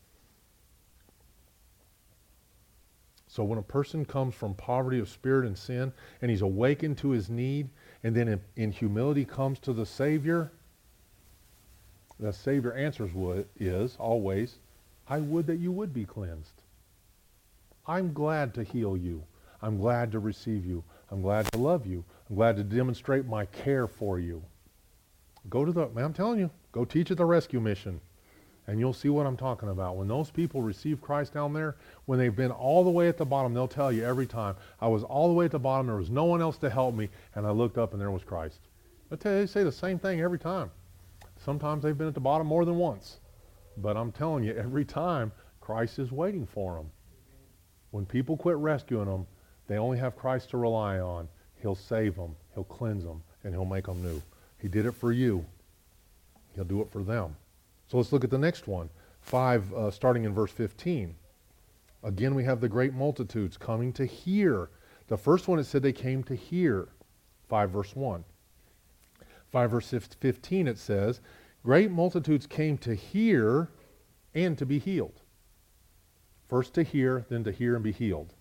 So when a person comes from poverty of spirit and sin, and he's awakened to his need, and then in humility comes to the Savior, the Savior answers is always, I would that you would be cleansed. I'm glad to heal you. I'm glad to receive you. I'm glad to love you. I'm glad to demonstrate my care for you. I'm telling you, go teach at the rescue mission. And you'll see what I'm talking about. When those people receive Christ down there, when they've been all the way at the bottom, they'll tell you every time, I was all the way at the bottom, there was no one else to help me, and I looked up and there was Christ. I tell you, they say the same thing every time. Sometimes they've been at the bottom more than once. But I'm telling you, every time, Christ is waiting for them. When people quit rescuing them, they only have Christ to rely on. He'll save them, He'll cleanse them, and He'll make them new. He did it for you. He'll do it for them. So let's look at the next one, 5, starting in verse 15. Again, we have the great multitudes coming to hear. The first one, it said they came to hear, 5 verse 1. 5 verse 15, it says, great multitudes came to hear and to be healed. First to hear, then to hear and be healed.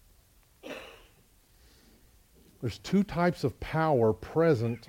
There's two types of power present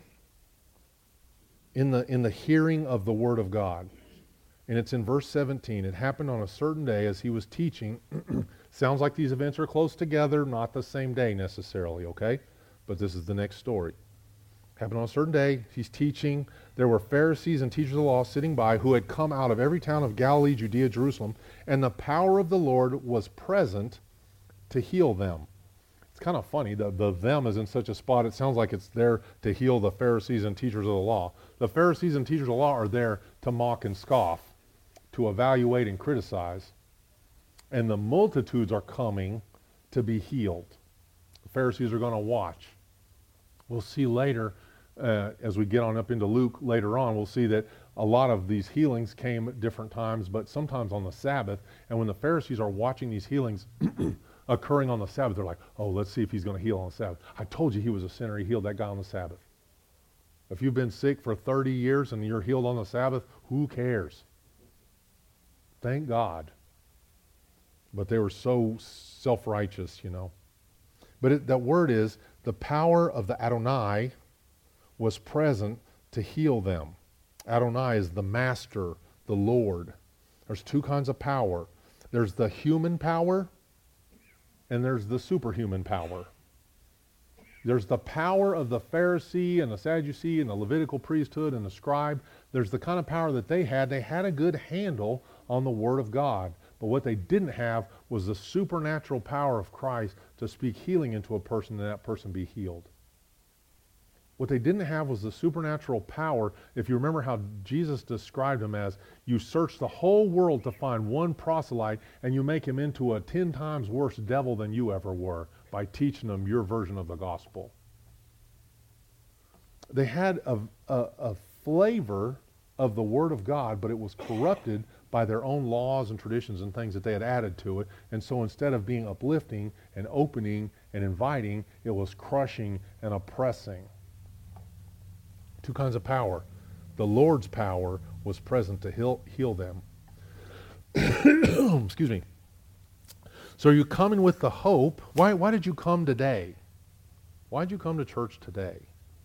in the hearing of the Word of God. And it's in verse 17. It happened on a certain day as he was teaching. Sounds like these events are close together, not the same day necessarily, okay? But this is the next story. Happened on a certain day, he's teaching. There were Pharisees and teachers of the law sitting by who had come out of every town of Galilee, Judea, Jerusalem, and the power of the Lord was present to heal them. It's kind of funny, the them is in such a spot, it sounds like it's there to heal the Pharisees and teachers of the law. The Pharisees and teachers of the law are there to mock and scoff, to evaluate and criticize. And the multitudes are coming to be healed. The Pharisees are going to watch. We'll see later, as we get on up into Luke later on, we'll see that a lot of these healings came at different times, but sometimes on the Sabbath. And when the Pharisees are watching these healings occurring on the Sabbath, they're like, oh, let's see if he's going to heal on the Sabbath. I told you he was a sinner. He healed that guy on the Sabbath. If you've been sick for 30 years and you're healed on the Sabbath, who cares? Thank God. But they were so self-righteous, you know. But that word is, the power of the Adonai was present to heal them. Adonai is the master, the Lord. There's two kinds of power. There's the human power, and there's the superhuman power. There's the power of the Pharisee and the Sadducee and the Levitical priesthood and the scribe. There's the kind of power that they had. They had a good handle on the Word of God. But what they didn't have was the supernatural power of Christ to speak healing into a person and that person be healed. What they didn't have was the supernatural power. If you remember how Jesus described him as, you search the whole world to find one proselyte and you make him into a 10 times worse devil than you ever were by teaching them your version of the gospel. They had a flavor of the Word of God, but it was corrupted by their own laws and traditions and things that they had added to it. And so instead of being uplifting and opening and inviting, it was crushing and oppressing. Two kinds of power. The Lord's power was present to heal them. Excuse me. So are you coming with the hope? Why did you come today? Why did you come to church today?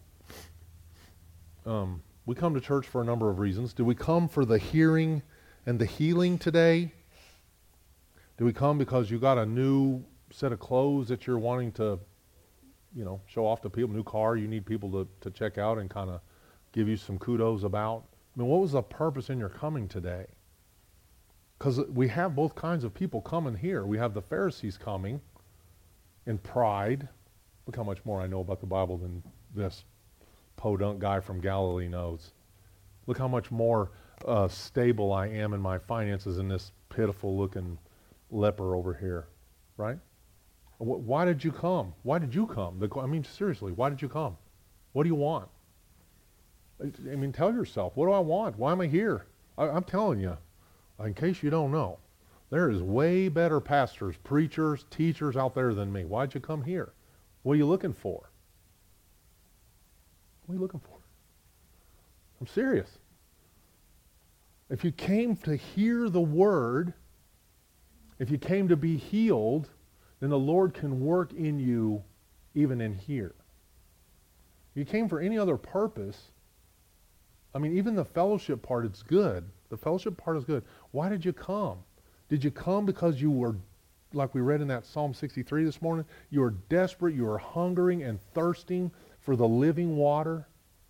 We come to church for a number of reasons. Do we come for the hearing and the healing today? Do we come because you got a new set of clothes that you're wanting to, show off to people, new car you need people to check out and kind of give you some kudos about? I mean, what was the purpose in your coming today? Because we have both kinds of people coming here. We have the Pharisees coming in pride. Look how much more I know about the Bible than this podunk guy from Galilee knows. Look how much more stable I am in my finances than this pitiful-looking leper over here, right? Why did you come? Why did you come? I mean, seriously, why did you come? What do you want? I mean, tell yourself, what do I want? Why am I here? I'm telling you, in case you don't know, there is way better pastors, preachers, teachers out there than me. Why'd you come here? What are you looking for? What are you looking for? I'm serious. If you came to hear the word, if you came to be healed, then the Lord can work in you even in here. If you came for any other purpose, I mean, even the fellowship part, it's good. The fellowship part is good. Why did you come? Did you come because you were, like we read in that Psalm 63 this morning, you were desperate, you were hungering and thirsting for the living water?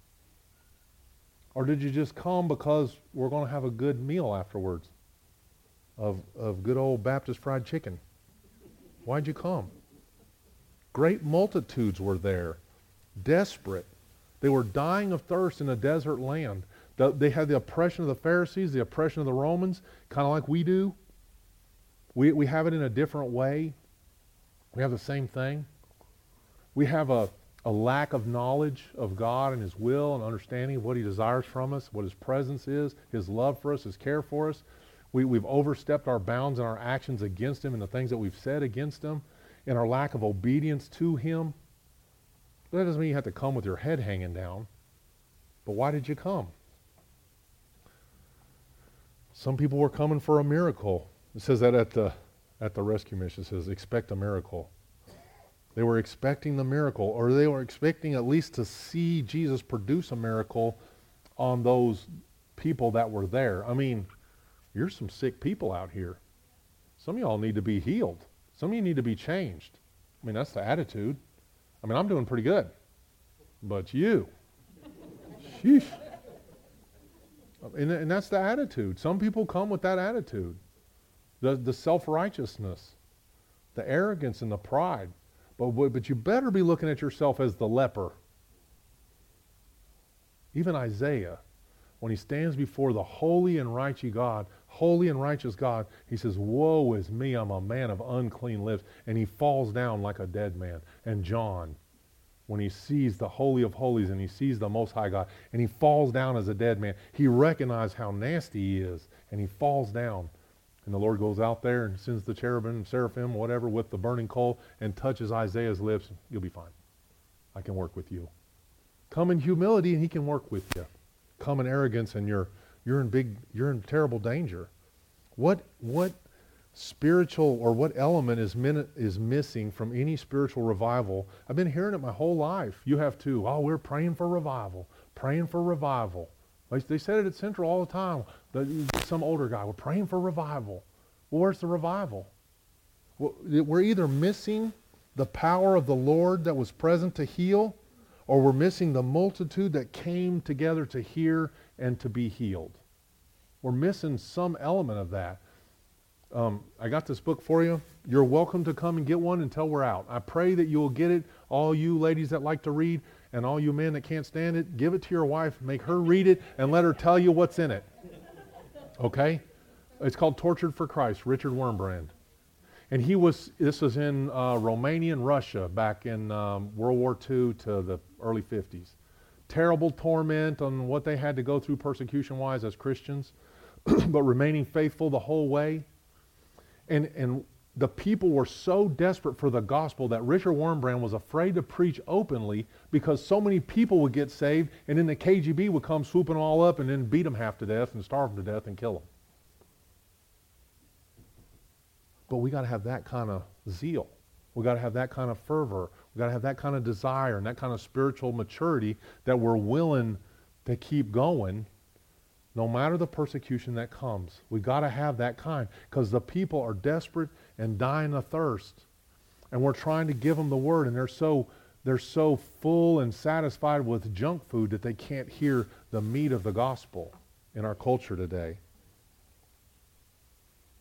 Or did you just come because we're going to have a good meal afterwards of good old Baptist fried chicken? Why'd you come? Great multitudes were there, desperate. They were dying of thirst in a desert land. They had the oppression of the Pharisees, the oppression of the Romans, kind of like we do. We have it in a different way. We have the same thing. We have a lack of knowledge of God and His will and understanding of what He desires from us, what His presence is, His love for us, His care for us. We've overstepped our bounds in our actions against Him and the things that we've said against Him, and our lack of obedience to Him. But that doesn't mean you have to come with your head hanging down. But why did you come? Some people were coming for a miracle. It says that at the rescue mission. It says, expect a miracle. They were expecting the miracle, or they were expecting at least to see Jesus produce a miracle on those people that were there. I mean, you're some sick people out here. Some of y'all need to be healed. Some of you need to be changed. I mean, that's the attitude. I mean, I'm doing pretty good. But you, sheesh. And that's the attitude. Some people come with that attitude. The self-righteousness, the arrogance and the pride. But you better be looking at yourself as the leper. Even Isaiah, when he stands before the holy and righteous God, he says, woe is me, I'm a man of unclean lips. And he falls down like a dead man. And John, when he sees the Holy of Holies and he sees the Most High God, and he falls down as a dead man, he recognizes how nasty he is, and he falls down. And the Lord goes out there and sends the cherubim, seraphim, whatever, with the burning coal and touches Isaiah's lips. You'll be fine. I can work with you. Come in humility and He can work with you. Come in arrogance and you're in terrible danger. What spiritual or what element is missing from any spiritual revival? I've been hearing it my whole life. You have too. Oh, we're praying for revival. Praying for revival. They said it at Central all the time. Some older guy, we're praying for revival. Well, where's the revival? Well, we're either missing the power of the Lord that was present to heal, or we're missing the multitude that came together to hear and to be healed. We're missing some element of that. I got this book for you. You're welcome to come and get one until we're out. I pray that you will get it. All you ladies that like to read, and all you men that can't stand it, give it to your wife, make her read it, and let her tell you what's in it. Okay? It's called Tortured for Christ, Richard Wurmbrand. And this was in Romania and Russia back in World War II to the early 50s. Terrible torment on what they had to go through persecution-wise as Christians, but remaining faithful the whole way. And the people were so desperate for the gospel that Richard Wurmbrand was afraid to preach openly because so many people would get saved, and then the KGB would come swooping all up and then beat them half to death and starve them to death and kill them. But we got to have that kind of zeal. We got to have that kind of fervor. We got to have that kind of desire and that kind of spiritual maturity that we're willing to keep going no matter the persecution that comes. We got to have that kind, because the people are desperate and dying of thirst, and we're trying to give them the word, and they're so full and satisfied with junk food that they can't hear the meat of the gospel in our culture today.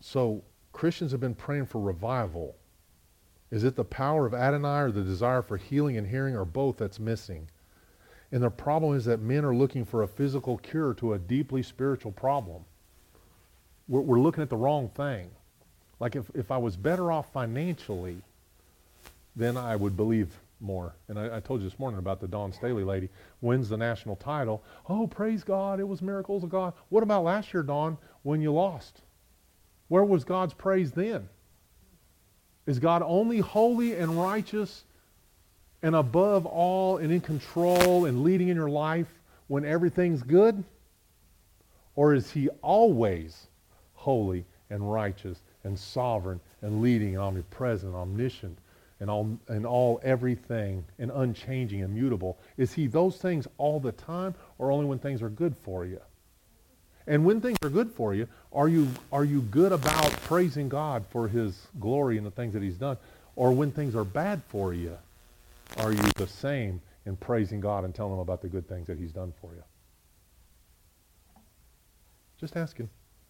So Christians have been praying for revival. Is it the power of Adonai or the desire for healing and hearing, or both, that's missing? And the problem is that men are looking for a physical cure to a deeply spiritual problem. We're looking at the wrong thing. Like if I was better off financially, then I would believe more. And I told you this morning about the Dawn Staley lady, wins the national title. Oh, praise God, it was miracles of God. What about last year, Dawn, when you lost? Where was God's praise then? Is God only holy and righteous and above all and in control and leading in your life when everything's good? Or is he always holy and righteous and sovereign and leading and omnipresent, omniscient, and all everything, and unchanging, immutable? Is he those things all the time, or only when things are good for you? And when things are good for you, are you good about praising God for his glory and the things that he's done? Or when things are bad for you, are you the same in praising God and telling him about the good things that he's done for you? Just asking.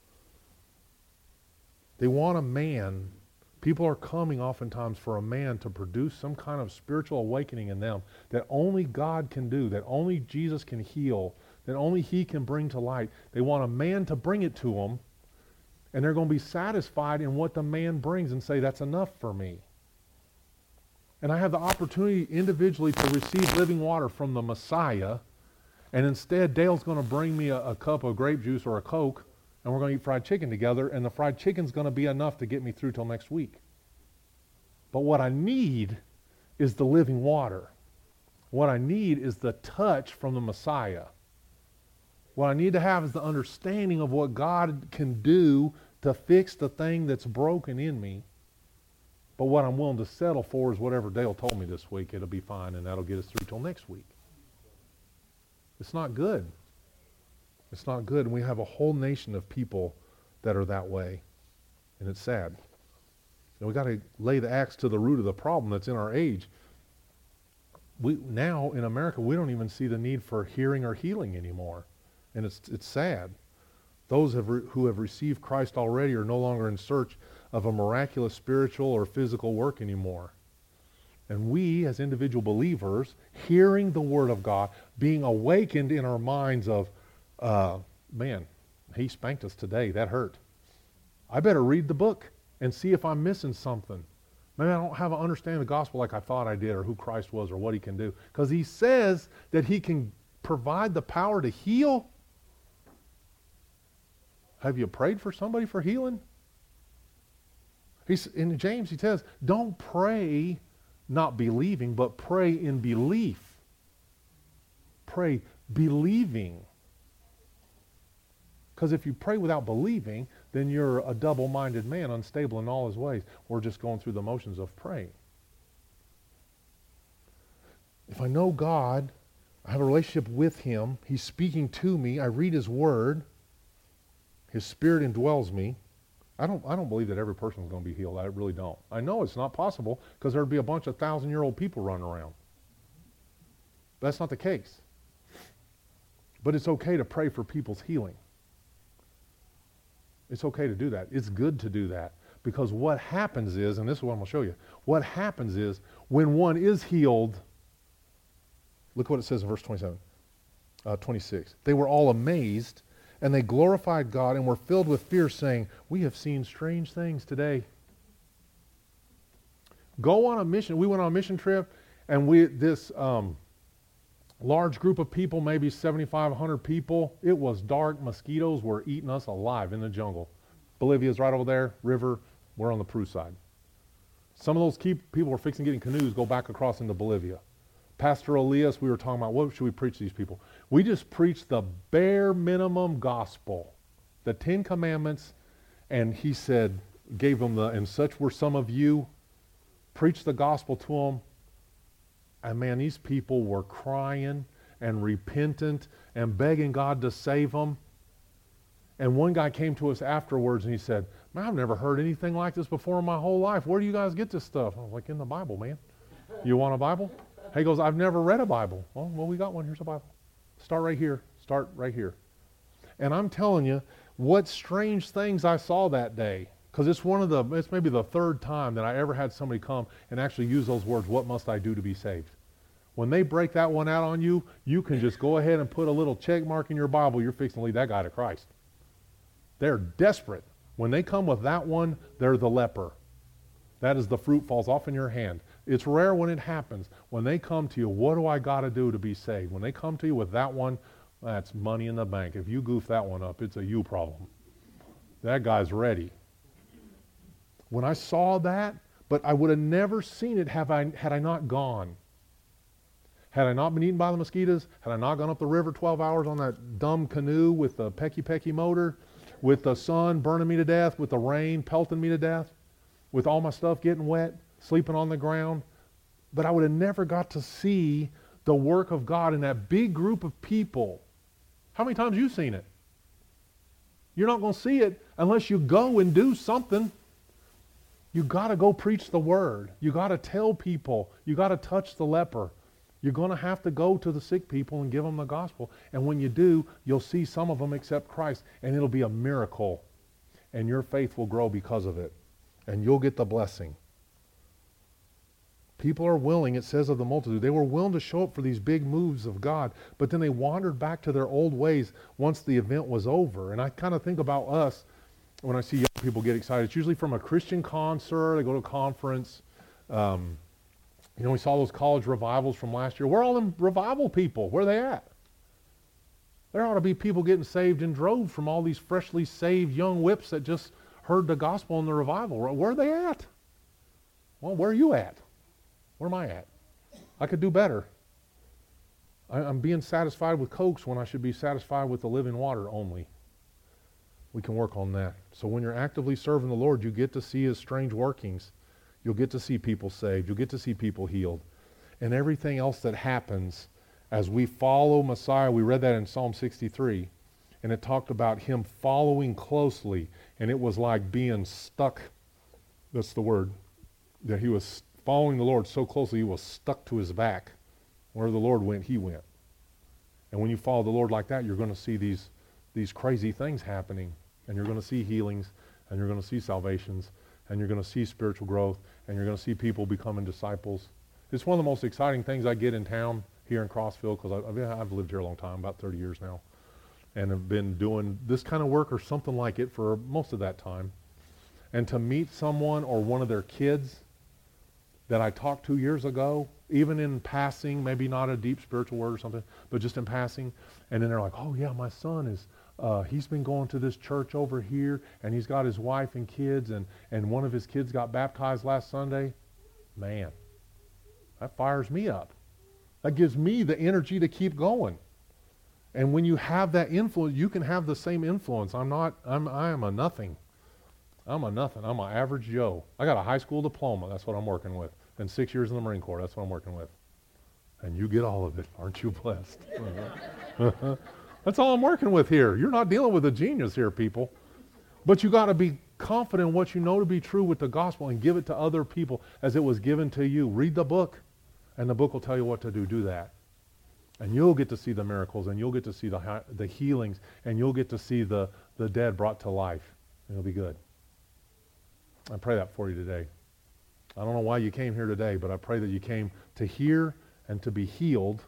They want a man. People are coming oftentimes for a man to produce some kind of spiritual awakening in them that only God can do, that only Jesus can heal, that only he can bring to light. They want a man to bring it to them, and they're going to be satisfied in what the man brings and say, that's enough for me. And I have the opportunity individually to receive living water from the Messiah, and instead Dale's going to bring me a cup of grape juice or a Coke, and we're going to eat fried chicken together, and the fried chicken's going to be enough to get me through till next week. But what I need is the living water. What I need is the touch from the Messiah. What I need to have is the understanding of what God can do to fix the thing that's broken in me. But what I'm willing to settle for is whatever Dale told me this week. It'll be fine, and that'll get us through till next week. It's not good. It's not good. And we have a whole nation of people that are that way. And it's sad. And we got to lay the axe to the root of the problem that's in our age. Now in America, we don't even see the need for hearing or healing anymore. And it's sad. Those who have received Christ already are no longer in search of a miraculous spiritual or physical work anymore. And we, as individual believers, hearing the Word of God, being awakened in our minds of, man, he spanked us today. That hurt. I better read the book and see if I'm missing something. Maybe I don't have an understanding of the gospel like I thought I did, or who Christ was, or what he can do. Because he says that he can provide the power to heal. Have you prayed for somebody for healing? In James he says, don't pray not believing, but pray in belief. Pray believing. Because if you pray without believing, then you're a double-minded man, unstable in all his ways. We're just going through the motions of praying. If I know God, I have a relationship with him, he's speaking to me, I read his word, his Spirit indwells me. I don't believe that every person is going to be healed. I really don't. I know it's not possible because there'd be a bunch of 1,000-year-old people running around. But that's not the case. But it's okay to pray for people's healing. It's okay to do that. It's good to do that. Because what happens is, and this is what I'm going to show you, what happens is when one is healed, look what it says in verse 26. They were all amazed, and they glorified God and were filled with fear, saying, we have seen strange things today. Go on a mission. We went on a mission trip, and this large group of people, maybe 7,500 people, it was dark. Mosquitoes were eating us alive in the jungle. Bolivia's right over there, river. We're on the Peru side. Some of those people were fixing getting canoes, go back across into Bolivia. Pastor Elias, we were talking about, what should we preach to these people? We just preached the bare minimum gospel, the 10 Commandments, and he said, gave them and such were some of you, preached the gospel to them, and man, these people were crying and repentant and begging God to save them. And one guy came to us afterwards and he said, man, I've never heard anything like this before in my whole life. Where do you guys get this stuff? I was like, in the Bible, man. You want a Bible? He goes, I've never read a Bible. Well, we got one. Here's a Bible. Start right here. Start right here. And I'm telling you, what strange things I saw that day. Because it's maybe the third time that I ever had somebody come and actually use those words, what must I do to be saved? When they break that one out on you, you can just go ahead and put a little check mark in your Bible. You're fixing to lead that guy to Christ. They're desperate. When they come with that one, they're the leper. That is the fruit falls off in your hand. It's rare when it happens. When they come to you, what do I got to do to be saved? When they come to you with that one, that's money in the bank. If you goof that one up, it's a you problem. That guy's ready. When I saw that, but I would have never seen it had I not gone. Had I not been eaten by the mosquitoes, had I not gone up the river 12 hours on that dumb canoe with the pecky motor, with the sun burning me to death, with the rain pelting me to death, with all my stuff getting wet, sleeping on the ground, but I would have never got to see the work of God in that big group of people. How many times have you seen it? You're not going to see it unless you go and do something. You got to go preach the word. You got to tell people. You got to touch the leper. You're going to have to go to the sick people and give them the gospel. And when you do, you'll see some of them accept Christ, and it'll be a miracle. And your faith will grow because of it. And you'll get the blessing. People are willing, it says of the multitude, they were willing to show up for these big moves of God, but then they wandered back to their old ways once the event was over. And I kind of think about us when I see young people get excited. It's usually from a Christian concert, they go to a conference. We saw those college revivals from last year. Where are all them revival people? Where are they at? There ought to be people getting saved in droves from all these freshly saved young whips that just heard the gospel in the revival. Where are they at? Well, where are you at? Where am I at? I could do better. I'm being satisfied with Cokes when I should be satisfied with the living water only. We can work on that. So when you're actively serving the Lord, you get to see His strange workings. You'll get to see people saved. You'll get to see people healed. And everything else that happens as we follow Messiah, we read that in Psalm 63, and it talked about Him following closely, and it was like being stuck. That's the word. That He was following the Lord so closely, He was stuck to His back. Where the Lord went, He went. And when you follow the Lord like that, you're going to see these crazy things happening. And you're going to see healings, and you're going to see salvations, and you're going to see spiritual growth, and you're going to see people becoming disciples. It's one of the most exciting things I get in town here in Crossville, because I've lived here a long time, about 30 years now, and have been doing this kind of work or something like it for most of that time. And to meet someone or one of their kids that I talked to years ago, even in passing, maybe not a deep spiritual word or something, but just in passing, and then they're like, oh yeah, my son is, he's been going to this church over here, and he's got his wife and kids, and one of his kids got baptized last Sunday. Man, that fires me up. That gives me the energy to keep going. And when you have that influence, you can have the same influence. I am a nothing. I'm a nothing. I'm an average Joe. I got a high school diploma. That's what I'm working with. And 6 years in the Marine Corps. That's what I'm working with. And you get all of it. Aren't you blessed? That's all I'm working with here. You're not dealing with a genius here, people. But you got to be confident in what you know to be true with the gospel and give it to other people as it was given to you. Read the book, and the book will tell you what to do. Do that. And you'll get to see the miracles, and you'll get to see the healings, and you'll get to see the dead brought to life. It'll be good. I pray that for you today. I don't know why you came here today, but I pray that you came to hear and to be healed,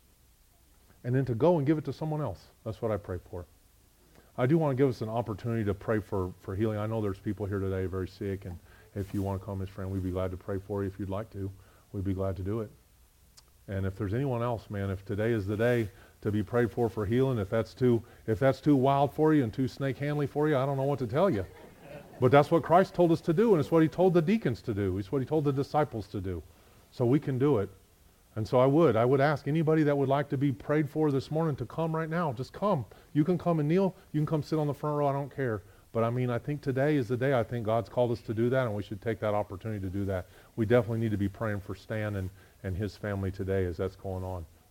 and then to go and give it to someone else. That's what I pray for. I do want to give us an opportunity to pray for healing. I know there's people here today very sick, and if you want to come, Miss Fran, we'd be glad to pray for you if you'd like to. We'd be glad to do it. And if there's anyone else, man, if today is the day to be prayed for healing, if that's too wild for you and too snake-handly for you, I don't know what to tell you. But that's what Christ told us to do, and it's what He told the deacons to do. It's what He told the disciples to do. So we can do it. And so I would ask anybody that would like to be prayed for this morning to come right now. Just come. You can come and kneel. You can come sit on the front row. I don't care. But I think today is the day. I think God's called us to do that, and we should take that opportunity to do that. We definitely need to be praying for Stan and his family today as that's going on.